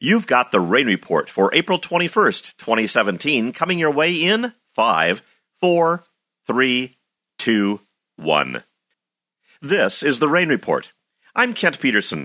You've got the rain report for April 21st, 2017, coming your way in 5, 4, 3, 2, 1. This is the rain report. I'm Kent Peterson,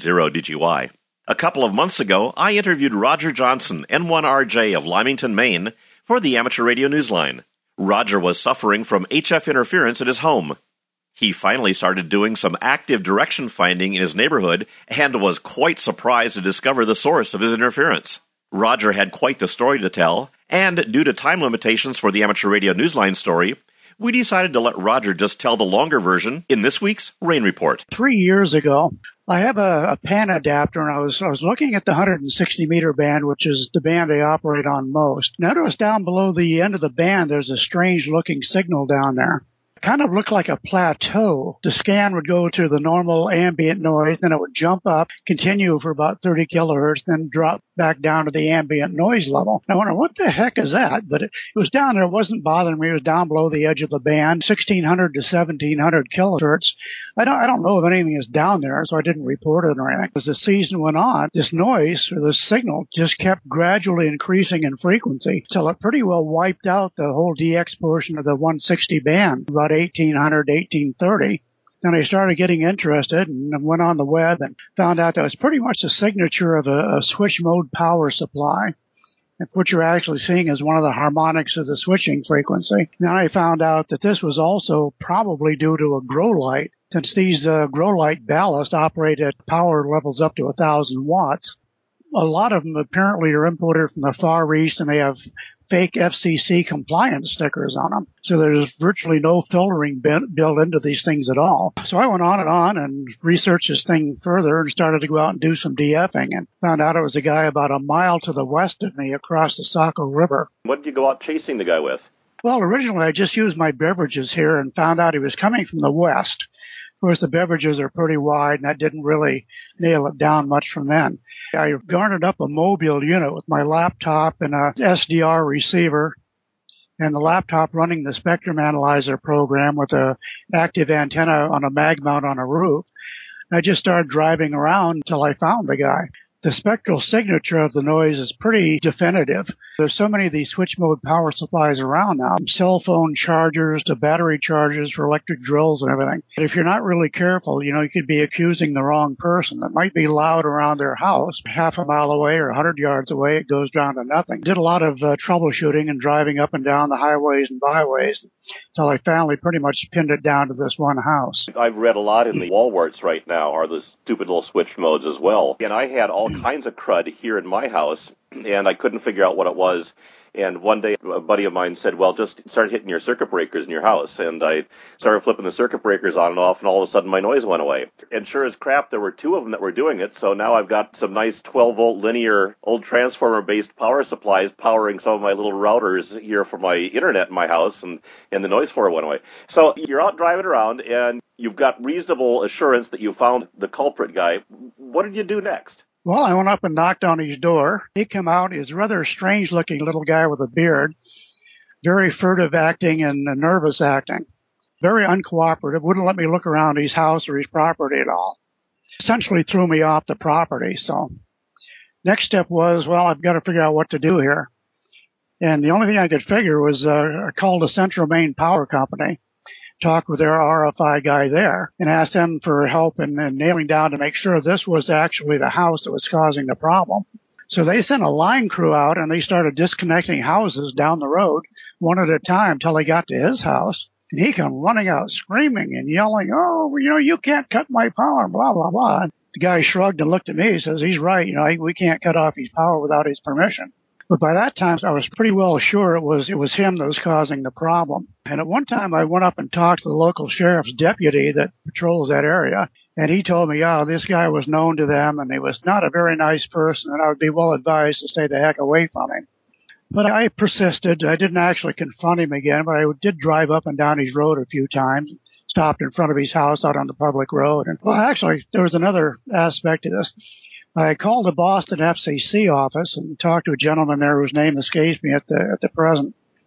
KC0DGY. A couple of months ago, I interviewed Roger Johnson, N1RJ of Lymington, Maine, for the Amateur Radio Newsline. Roger was suffering from HF interference at his home. He finally started doing some active direction finding in his neighborhood and was quite surprised to discover the source of his interference. Roger had quite the story to tell, and due to time limitations for the Amateur Radio Newsline story, we decided to let Roger just tell the longer version in this week's Rain Report. 3 years ago, I have a PAN adapter, and I was looking at the 160-meter band, which is the band I operate on most. Notice down below the end of the band, there's a strange-looking signal down there. Kind of looked like a plateau. The scan would go to the normal ambient noise, then it would jump up, continue for about 30 kilohertz, then drop back down to the ambient noise level. I wonder, what the heck is that? But it was down there. It wasn't bothering me. It was down below the edge of the band, 1600 to 1700 kilohertz. I don't know if anything is down there, so I didn't report it or anything. As the season went on, this noise, or this signal, just kept gradually increasing in frequency till it pretty well wiped out the whole DX portion of the 160 band, about 1800, 1830. Then I started getting interested and went on the web and found out that it was pretty much the signature of a switch mode power supply. And what you're actually seeing is one of the harmonics of the switching frequency. Then I found out that this was also probably due to a grow light, since these grow light ballasts operate at power levels up to 1,000 watts. A lot of them apparently are imported from the Far East, and they have fake FCC compliance stickers on them. So there's virtually no filtering built into these things at all. So I went on and researched this thing further and started to go out and do some DFing, and found out it was a guy about a mile to the west of me across the Saco River. What did you go out chasing the guy with? Well, originally I just used my beverages here and found out he was coming from the west. Of course, the beverages are pretty wide, and that didn't really nail it down much from then. I garnered up a mobile unit with my laptop and a SDR receiver, and the laptop running the spectrum analyzer program with a active antenna on a mag mount on a roof. I just started driving around until I found the guy. The spectral signature of the noise is pretty definitive. There's so many of these switch mode power supplies around now, from cell phone chargers to battery chargers for electric drills and everything. But if you're not really careful, you could be accusing the wrong person. It might be loud around their house, half a mile away or 100 yards away, it goes down to nothing. Did a lot of troubleshooting and driving up and down the highways and byways until I finally pretty much pinned it down to this one house. I've read a lot in the Walwarts right now are the stupid little switch modes as well. And I had all kinds of crud here in my house, and I couldn't figure out what it was. And one day, a buddy of mine said, well, just start hitting your circuit breakers in your house. And I started flipping the circuit breakers on and off, and all of a sudden my noise went away. And sure as crap, there were two of them that were doing it. So now I've got some nice 12-volt linear old transformer-based power supplies powering some of my little routers here for my internet in my house, and the noise floor went away. So you're out driving around, and you've got reasonable assurance that you found the culprit guy. What did you do next? Well, I went up and knocked on his door. He came out. He's a rather strange-looking little guy with a beard, very furtive acting and nervous acting, very uncooperative, wouldn't let me look around his house or his property at all. Essentially threw me off the property. So next step was, well, I've got to figure out what to do here. And the only thing I could figure was I called the Central Maine Power Company, talked with their RFI guy there, and asked them for help in nailing down to make sure this was actually the house that was causing the problem. So they sent a line crew out, and they started disconnecting houses down the road, one at a time, till they got to his house. And he came running out, screaming and yelling, oh, you can't cut my power, blah, blah, blah. And the guy shrugged and looked at me and says, he's right, we can't cut off his power without his permission. But by that time, I was pretty well sure it was him that was causing the problem. And at one time, I went up and talked to the local sheriff's deputy that patrols that area. And he told me, this guy was known to them, and he was not a very nice person, and I would be well advised to stay the heck away from him. But I persisted. I didn't actually confront him again, but I did drive up and down his road a few times, stopped in front of his house out on the public road. And, well, actually, there was another aspect to this. I called the Boston FCC office and talked to a gentleman there whose name escapes me at the present.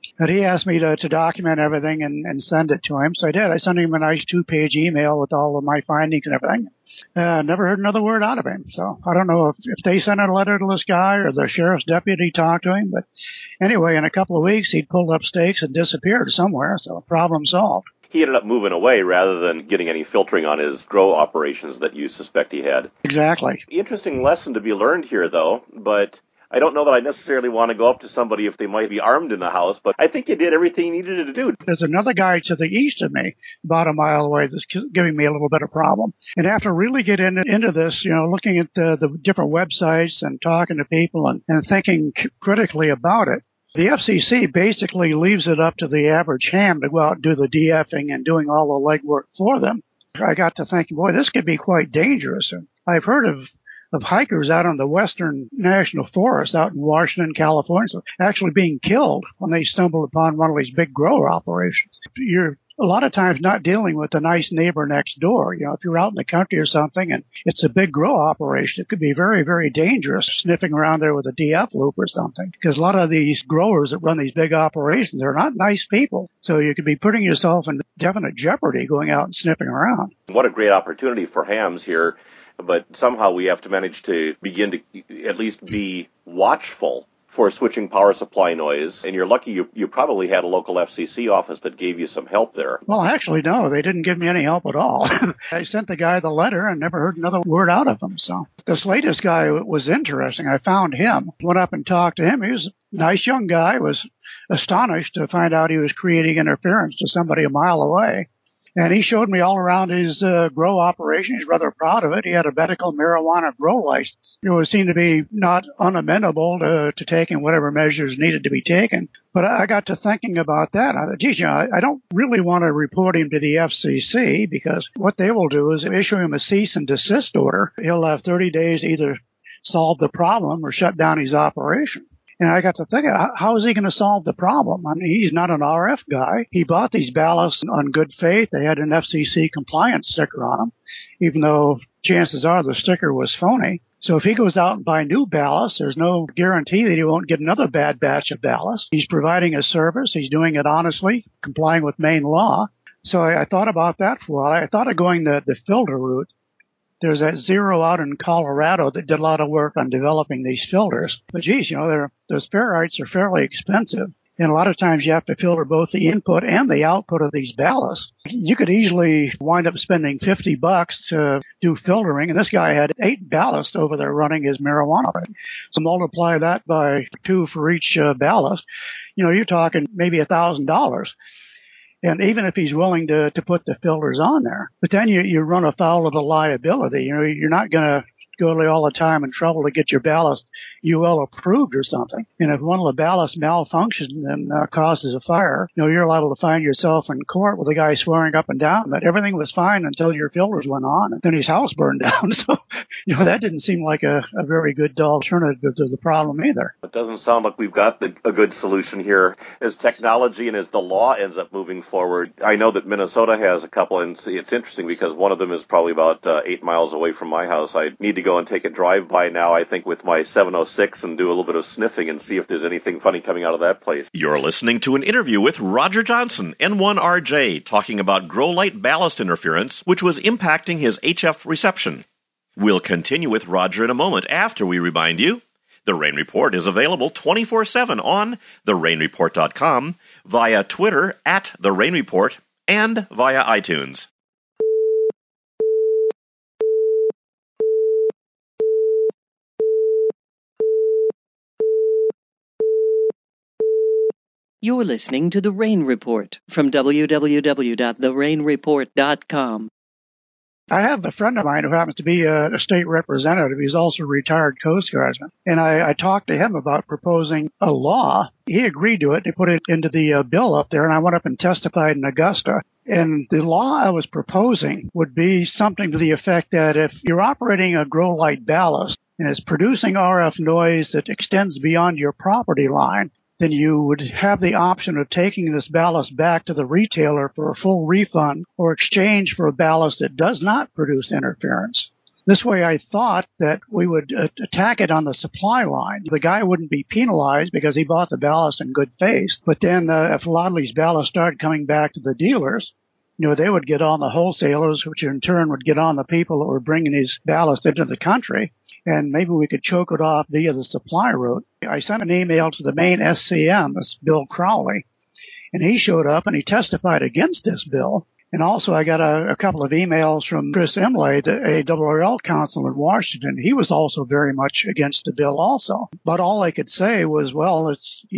But he asked me to document everything and send it to him. So I did. I sent him a nice 2-page email with all of my findings and everything. Never heard another word out of him. So I don't know if they sent a letter to this guy or the sheriff's deputy talked to him. But anyway, in a couple of weeks, he'd pulled up stakes and disappeared somewhere. So problem solved. He ended up moving away rather than getting any filtering on his grow operations that you suspect he had. Exactly. Interesting lesson to be learned here, though, but I don't know that I necessarily want to go up to somebody if they might be armed in the house, but I think you did everything you needed to do. There's another guy to the east of me, about a mile away, that's giving me a little bit of problem. And after really getting into this, looking at the different websites and talking to people and thinking critically about it, the FCC basically leaves it up to the average ham to go out and do the DFing and doing all the legwork for them. I got to thinking, boy, this could be quite dangerous. And I've heard of hikers out on the Western National Forest out in Washington, California, actually being killed when they stumble upon one of these big grower operations. You're a lot of times not dealing with the nice neighbor next door. If you're out in the country or something and it's a big grow operation, it could be very, very dangerous sniffing around there with a DF loop or something, because a lot of these growers that run these big operations, they're not nice people. So you could be putting yourself in definite jeopardy going out and sniffing around. What a great opportunity for hams here, but somehow we have to manage to begin to at least be watchful for switching power supply noise, and you're lucky you probably had a local FCC office that gave you some help there. Well, actually, no, they didn't give me any help at all. I sent the guy the letter and never heard another word out of him. So this latest guy was interesting. I found him, went up and talked to him. He was a nice young guy, was astonished to find out he was creating interference to somebody a mile away. And he showed me all around his grow operation. He's rather proud of it. He had a medical marijuana grow license. It seemed to be not unamenable to taking whatever measures needed to be taken. But I got to thinking about that. I thought, geez, I don't really want to report him to the FCC, because what they will do is issue him a cease and desist order. He'll have 30 days to either solve the problem or shut down his operation. And I got to thinking, how is he going to solve the problem? I mean, he's not an RF guy. He bought these ballasts on good faith. They had an FCC compliance sticker on them, even though chances are the sticker was phony. So if he goes out and buys new ballast, there's no guarantee that he won't get another bad batch of ballast. He's providing a service. He's doing it honestly, complying with Maine law. So I thought about that for a while. I thought of going the filter route. There's that Zero out in Colorado that did a lot of work on developing these filters. But geez, those ferrites are fairly expensive. And a lot of times you have to filter both the input and the output of these ballasts. You could easily wind up spending $50 to do filtering. And this guy had 8 ballasts over there running his marijuana. So multiply that by 2 for each ballast. You're talking maybe $1,000. And even if he's willing to put the filters on there, but then you run afoul of the liability. You're not going to go to all the time and trouble to get your ballast UL approved or something. And if one of the ballasts malfunctions and causes a fire, you're liable to find yourself in court with a guy swearing up and down that everything was fine until your filters went on and then his house burned down. So, that didn't seem like a very good alternative to the problem either. It doesn't sound like we've got a good solution here. As technology and as the law ends up moving forward, I know that Minnesota has a couple, and it's interesting because one of them is probably about 8 miles away from my house. I need to go and take a drive-by now, I think, with my 706 and do a little bit of sniffing and see if there's anything funny coming out of that place. You're listening to an interview with Roger Johnson, N1RJ, talking about grow light ballast interference, which was impacting his HF reception. We'll continue with Roger in a moment after we remind you The Rain Report is available 24/7 on therainreport.com, via Twitter @TheRainReport, and via iTunes. You're listening to The Rain Report from www.therainreport.com. I have a friend of mine who happens to be a state representative. He's also a retired Coast Guardsman. And I talked to him about proposing a law. He agreed to it. They put it into the bill up there, and I went up and testified in Augusta. And the law I was proposing would be something to the effect that if you're operating a grow light ballast and it's producing RF noise that extends beyond your property line, then you would have the option of taking this ballast back to the retailer for a full refund or exchange for a ballast that does not produce interference. This way, I thought that we would attack it on the supply line. The guy wouldn't be penalized because he bought the ballast in good faith. But then if a lot of these ballasts started coming back to the dealers, they would get on the wholesalers, which in turn would get on the people that were bringing these ballast into the country. And maybe we could choke it off via the supply route. I sent an email to the main SCM, that's Bill Crowley, and he showed up and he testified against this bill. And also I got a couple of emails from Chris Imlay, the ARRL counsel in Washington. He was also very much against the bill also. But all I could say was, well,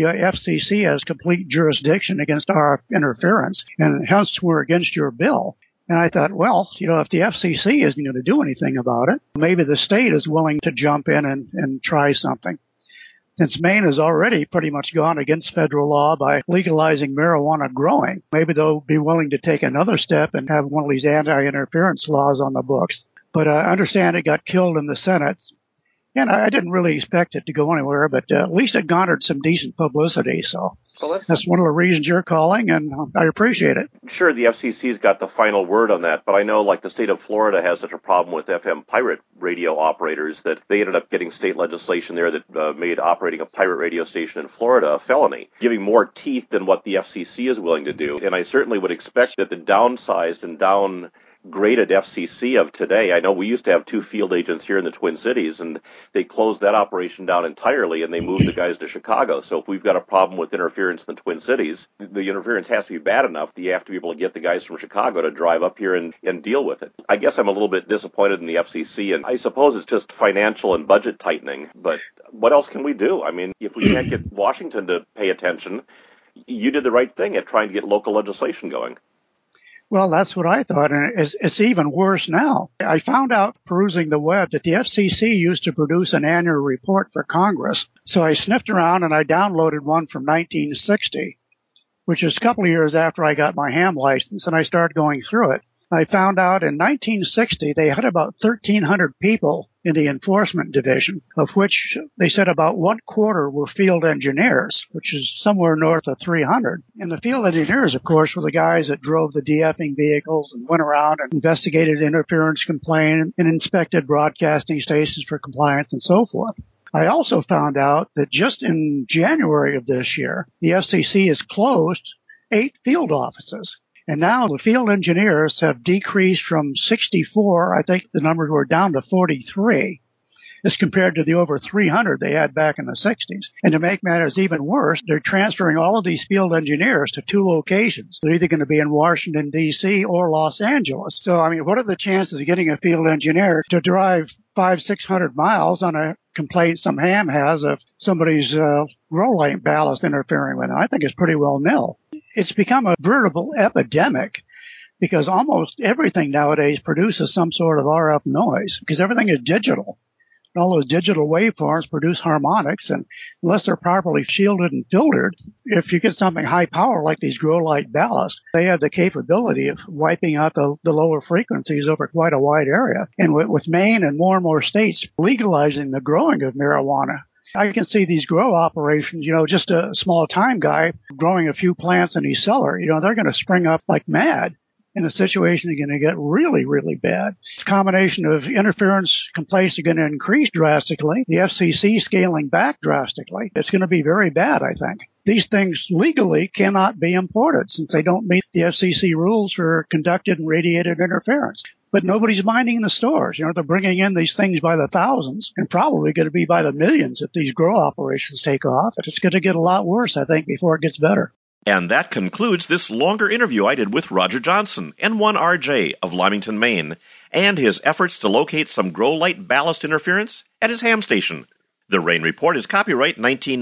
FCC has complete jurisdiction against our interference, and hence we're against your bill. And I thought, well, if the FCC isn't going to do anything about it, maybe the state is willing to jump in and try something. Since Maine has already pretty much gone against federal law by legalizing marijuana growing, maybe they'll be willing to take another step and have one of these anti-interference laws on the books. But I understand it got killed in the Senate. And I didn't really expect it to go anywhere, but at least it garnered some decent publicity. So that's one of the reasons you're calling, and I appreciate it. Sure, the FCC's got the final word on that, but I know like the state of Florida has such a problem with FM pirate radio operators that they ended up getting state legislation there that made operating a pirate radio station in Florida a felony, giving more teeth than what the FCC is willing to do. And I certainly would expect that the downsized and downgraded FCC of today, I know we used to have 2 field agents here in the Twin Cities, and they closed that operation down entirely, and they moved the guys to Chicago. So if we've got a problem with interference in the Twin Cities, the interference has to be bad enough that you have to be able to get the guys from Chicago to drive up here and deal with it. I guess I'm a little bit disappointed in the FCC, and I suppose it's just financial and budget tightening, but what else can we do? I mean, if we can't get Washington to pay attention, you did the right thing at trying to get local legislation going. Well, that's what I thought, and it's even worse now. I found out perusing the web that the FCC used to produce an annual report for Congress. So I sniffed around and I downloaded one from 1960, which is a couple of years after I got my ham license, and I started going through it. I found out in 1960 they had about 1,300 people in the enforcement division, of which they said about 1/4 were field engineers, which is somewhere north of 300. And the field engineers, of course, were the guys that drove the DFing vehicles and went around and investigated interference complaints and inspected broadcasting stations for compliance and so forth. I also found out that just in January of this year, the FCC has closed 8 field offices. And now the field engineers have decreased from 64, I think the numbers were down to 43, as compared to the over 300 they had back in the 60s. And to make matters even worse, they're transferring all of these field engineers to 2 locations. They're either going to be in Washington, D.C. or Los Angeles. So, I mean, what are the chances of getting a field engineer to drive 500-600 miles on a complaint some ham has of somebody's grow light ballast interfering with it? I think it's pretty well nil. It's become a veritable epidemic because almost everything nowadays produces some sort of RF noise because everything is digital. And all those digital waveforms produce harmonics, and unless they're properly shielded and filtered, if you get something high power like these grow light ballasts, they have the capability of wiping out the lower frequencies over quite a wide area. And with Maine and more states legalizing the growing of marijuana, I can see these grow operations, just a small time guy growing a few plants in his cellar, they're going to spring up like mad. And the situation is going to get really, really bad. The combination of interference complaints are going to increase drastically. The FCC scaling back drastically. It's going to be very bad, I think. These things legally cannot be imported since they don't meet the FCC rules for conducted and radiated interference. But nobody's minding the stores. They're bringing in these things by the thousands and probably going to be by the millions if these grow operations take off. It's going to get a lot worse, I think, before it gets better. And that concludes this longer interview I did with Roger Johnson, N1RJ of Lymington, Maine, and his efforts to locate some grow light ballast interference at his ham station. The Rain Report is copyright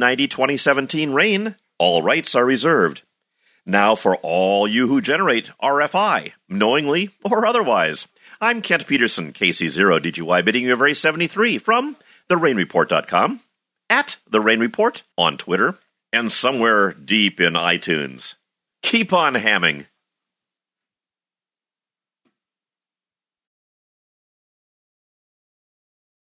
1990-2017 Rain. All rights are reserved. Now for all you who generate RFI, knowingly or otherwise. I'm Kent Peterson, KC0DGY, bidding you a very 73 from TheRainReport.com, at The Rain Report on Twitter, and somewhere deep in iTunes. Keep on hamming.